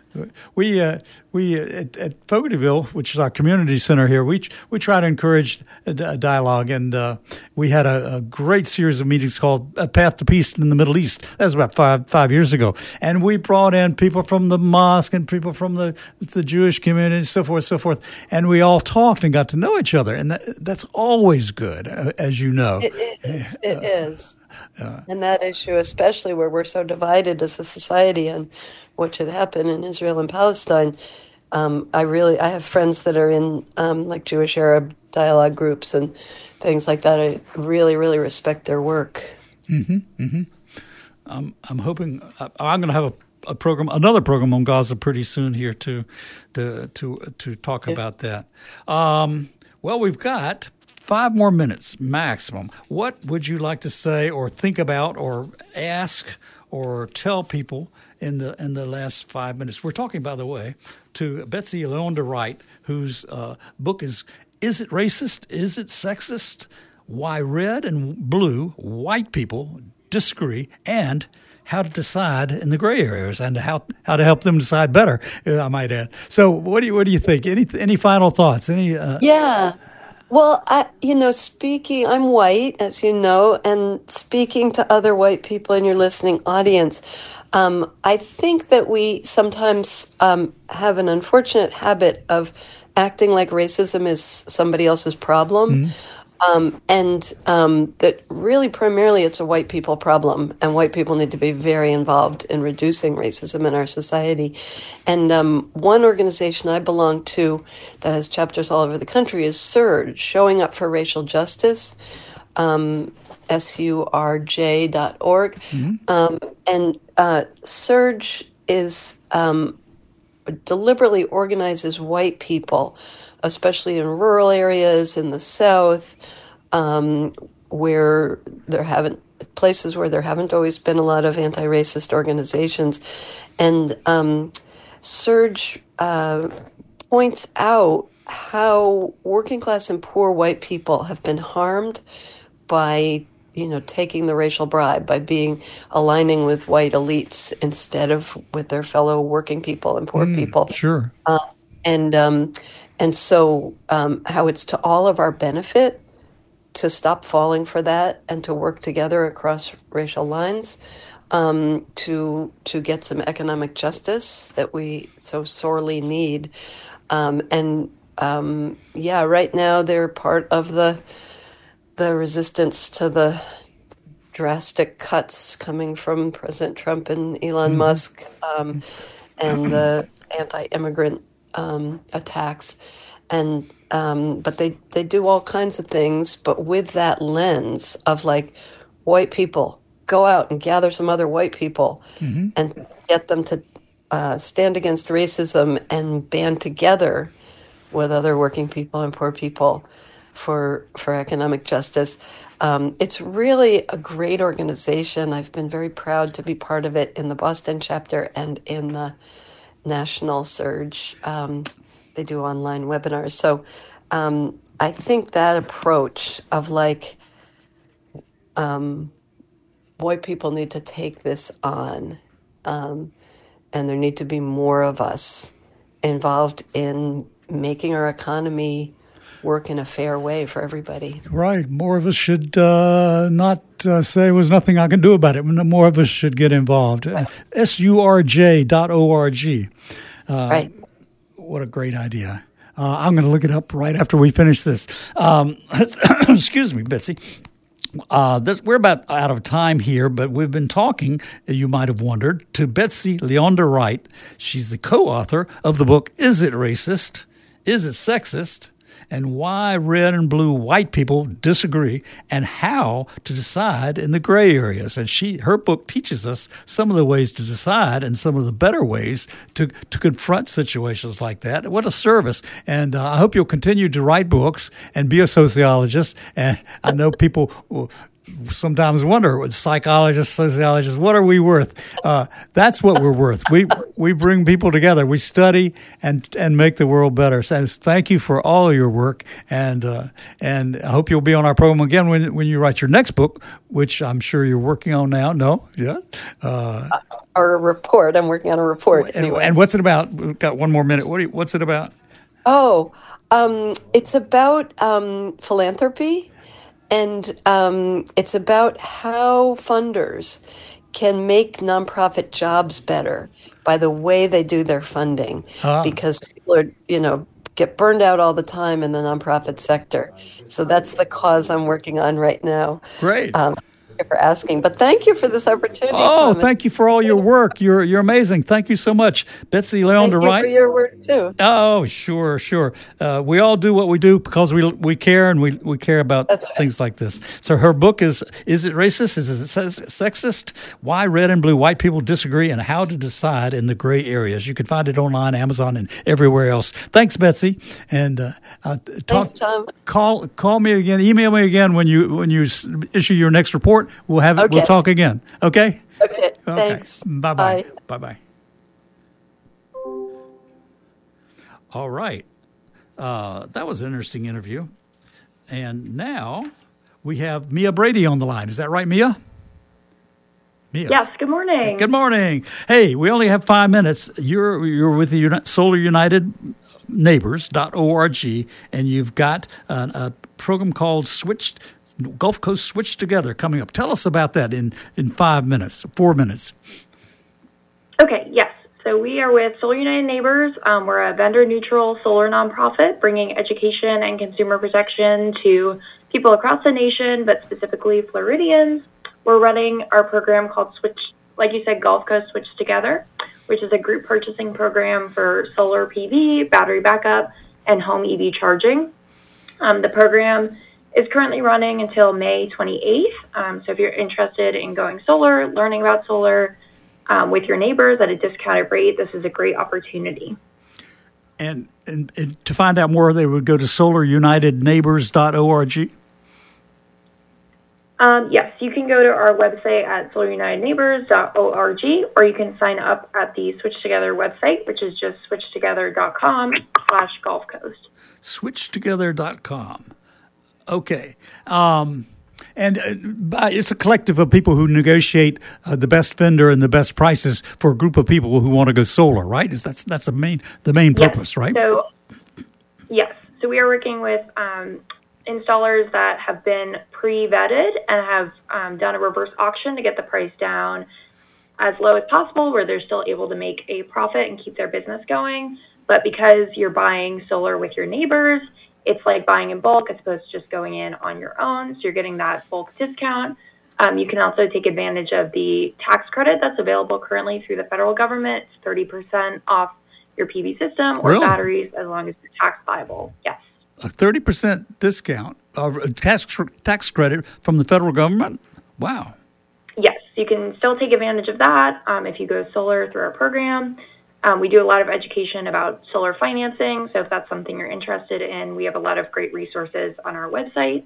We uh, we uh, at, at Fogartyville, which is our community center here, we we try to encourage a, a dialogue, and uh, we had a, a great series of meetings called "A Path to Peace in the Middle East." That was about five five years ago, and we brought in people from the mosque and people from the the Jewish community, and so forth, so forth, and we all talked and got to know each other, and that, that's always good, uh, as you know. It is. It uh, is. Uh, and that issue, especially where we're so divided as a society and what should happen in Israel and Palestine, um, I really I have friends that are in um, like Jewish Arab dialogue groups and things like that. I really, really respect their work. Mm-hmm, mm-hmm. Um, I'm hoping uh, I'm going to have a, a program, another program on Gaza pretty soon here to to to to talk yeah. about that. Um, well, we've got five more minutes maximum. What would you like to say or think about or ask or tell people in the in the last five minutes? We're talking, by the way, to Betsy Leonda Wright, whose uh, book is Is It Racist? Is It Sexist? Why Red and Blue White People Disagree, and how to decide in the gray areas and how how to help them decide better, I might add. So what do you what do you think? Any any final thoughts? Any uh, Yeah. Well, I, you know, speaking, I'm white, as you know, and speaking to other white people in your listening audience, um, I think that we sometimes um, have an unfortunate habit of acting like racism is somebody else's problem. Mm-hmm. Um, and um, that really primarily it's a white people problem, and white people need to be very involved in reducing racism in our society. And um, one organization I belong to that has chapters all over the country is SURJ, Showing Up for Racial Justice, um, S U R J dot org. Mm-hmm. Um, and uh, SURJ is um, deliberately organizes white people, especially in rural areas in the South, um, where there haven't places where there haven't always been a lot of anti-racist organizations, and um, SURJ uh, points out how working class and poor white people have been harmed by, you know, taking the racial bribe, by being aligning with white elites instead of with their fellow working people and poor mm, people. Sure, uh, and um, And so um, how it's to all of our benefit to stop falling for that and to work together across racial lines um, to to get some economic justice that we so sorely need. Um, and um, yeah, right now they're part of the the resistance to the drastic cuts coming from President Trump and Elon mm-hmm. Musk um, and the anti-immigrant Um, attacks, and um, but they, they do all kinds of things, but with that lens of like, white people, go out and gather some other white people mm-hmm. and get them to uh, stand against racism and band together with other working people and poor people for for economic justice. Um, it's really a great organization. I've been very proud to be part of it in the Boston chapter and in the National SURJ. Um, they do online webinars. So um, I think that approach of like, um, white people need to take this on, um, and there need to be more of us involved in making our economy work in a fair way for everybody. Right. More of us should uh, not uh, say there was nothing I can do about it. More of us should get involved. Uh, S U R J dot org. Uh, right. What a great idea. Uh, I'm going to look it up right after we finish this. Um, excuse me, Betsy. Uh, this, we're about out of time here, but we've been talking, you might have wondered, to Betsy Leonda Wright. She's the co-author of the book, Is It Racist? Is It Sexist? and why red and blue white people disagree and how to decide in the gray areas. And she, her book teaches us some of the ways to decide and some of the better ways to, to confront situations like that. What a service. And uh, I hope you'll continue to write books and be a sociologist. And I know people will sometimes wonder, psychologists, sociologists, what are we worth? Uh, that's what we're worth. We we bring people together. We study and and make the world better. So thank you for all of your work, and uh, and I hope you'll be on our program again when when you write your next book, which I'm sure you're working on now. No, yeah, uh, or a report. I'm working on a report. And, anyway. and what's it about? We've got one more minute. What do you, what's it about? Oh, um, it's about um, philanthropy. And um, it's about how funders can make nonprofit jobs better by the way they do their funding, ah. because people are, you know, get burned out all the time in the nonprofit sector. So that's the cause I'm working on right now. Great. Um, thank you for asking, but thank you for this opportunity. Oh, thank you for all your work. You're you're amazing. Thank you so much, Betsy Leon Thank DeWright. you for your work too. Oh, sure, sure. Uh, we all do what we do because we we care and we, we care about That's right. things like this. So her book is Is It Racist? Is it Sexist? Why Red and Blue White People Disagree and How to Decide in the Gray Areas. You can find it online, Amazon, and everywhere else. Thanks, Betsy. And uh, uh, talk, Thanks, Tom. Call call me again. Email me again when you when you issue your next report. We'll have it. Okay. We'll talk again. Okay. Okay. Thanks. Okay. Bye-bye. Bye. Bye-bye. All right. Uh, that was an interesting interview. And now we have Mia Brady on the line. Is that right, Mia? Mia. Yes, good morning. Good morning. Hey, we only have five minutes. You're you're with the Uni- Solar United Neighbors dot org, and you've got a, a program called Switched Gulf Coast Switched Together coming up. Tell us about that in, in five minutes, four minutes. Okay, yes. So we are with Solar United Neighbors. Um, we're a vendor-neutral solar nonprofit bringing education and consumer protection to people across the nation, but specifically Floridians. We're running our program called Switch, like you said, Gulf Coast Switched Together, which is a group purchasing program for solar P V, battery backup, and home E V charging. Um, the program is currently running until May twenty-eighth. Um, so if you're interested in going solar, learning about solar um, with your neighbors at a discounted rate, this is a great opportunity. And, and, and to find out more, they would go to Solar United Neighbors dot org. Um, yes, you can go to our website at Solar United Neighbors dot org, or you can sign up at the Switch Together website, which is just switch together dot com slash Gulf Coast. switch together dot com. Okay. Um, and uh, it's a collective of people who negotiate uh, the best vendor and the best prices for a group of people who want to go solar, right? Is that's that's the main the main purpose, yes. right? So, yes. So we are working with um, installers that have been pre-vetted and have um, done a reverse auction to get the price down as low as possible, where they're still able to make a profit and keep their business going. But because you're buying solar with your neighbors, it's like buying in bulk as opposed to just going in on your own. So you're getting that bulk discount. Um, you can also take advantage of the tax credit that's available currently through the federal government. It's thirty percent off your P V system or really? batteries as long as you're tax liable. Yes. A thirty percent discount, uh, tax, tax credit from the federal government? Wow. Yes, you can still take advantage of that um, if you go solar through our program. Um, we do a lot of education about solar financing, so if that's something you're interested in, we have a lot of great resources on our website.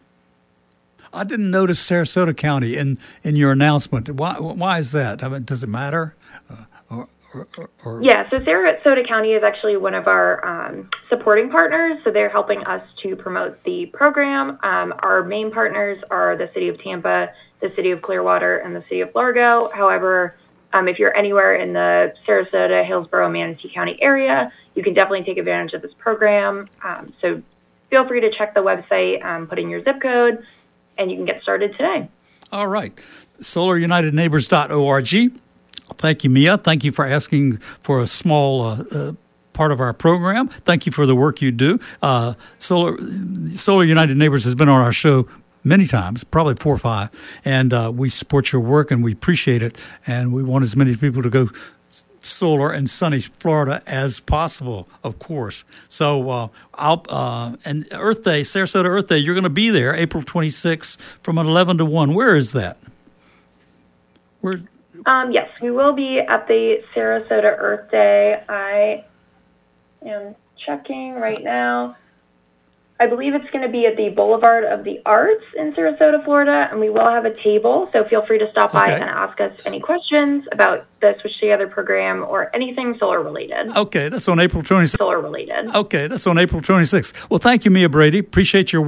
I didn't notice Sarasota County in, in your announcement. Why why is that? I mean, does it matter? Uh, or, or, or... Yeah, so Sarasota County is actually one of our um, supporting partners, so they're helping us to promote the program. Um, our main partners are the City of Tampa, the City of Clearwater, and the City of Largo. However, Um, if you're anywhere in the Sarasota, Hillsborough, Manatee County area, you can definitely take advantage of this program. Um, so feel free to check the website, um, put in your zip code, and you can get started today. All right. Solar United Neighbors dot org. Thank you, Mia. Thank you for asking for a small uh, uh, part of our program. Thank you for the work you do. Uh, Solar, Solar United Neighbors has been on our show many times, probably four or five, and uh, we support your work and we appreciate it, and we want as many people to go solar in sunny Florida as possible, of course. So, uh, I'll, uh, and Earth Day, Sarasota Earth Day, you're going to be there April twenty-sixth from eleven to one. Where is that? Where? Um, yes, we will be at the Sarasota Earth Day. I am checking right now. I believe it's going to be at the Boulevard of the Arts in Sarasota, Florida, and we will have a table, so feel free to stop by Okay. and ask us any questions about the Switch Together program or anything solar-related. Okay, that's on April twenty-sixth. Solar-related. Okay, that's on April twenty-sixth. Well, thank you, Mia Brady. Appreciate your